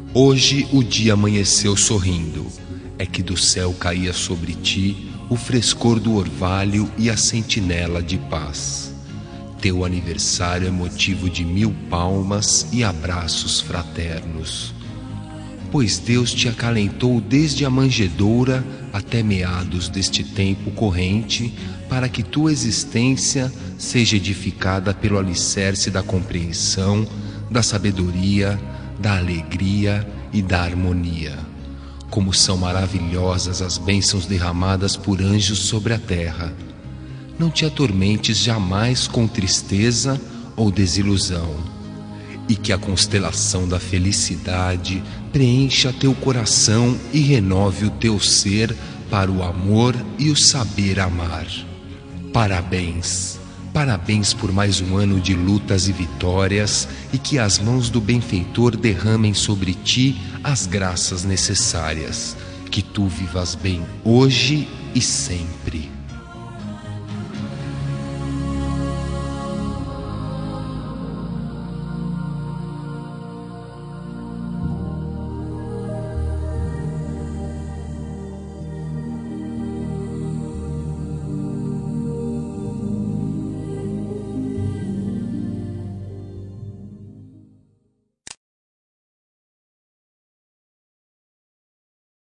Hoje o dia amanheceu sorrindo, é que do céu caía sobre ti o frescor do orvalho e a sentinela de paz. Teu aniversário é motivo de 1000 palmas e abraços fraternos. Pois Deus te acalentou desde a manjedoura até meados deste tempo corrente, para que tua existência seja edificada pelo alicerce da compreensão, da sabedoria, da alegria e da harmonia. Como são maravilhosas as bênçãos derramadas por anjos sobre a terra. Não te atormentes jamais com tristeza ou desilusão, e que a constelação da felicidade preencha teu coração e renove o teu ser para o amor e o saber amar. Parabéns! Parabéns por mais um ano de lutas e vitórias, e que as mãos do benfeitor derramem sobre ti as graças necessárias. Que tu vivas bem hoje e sempre.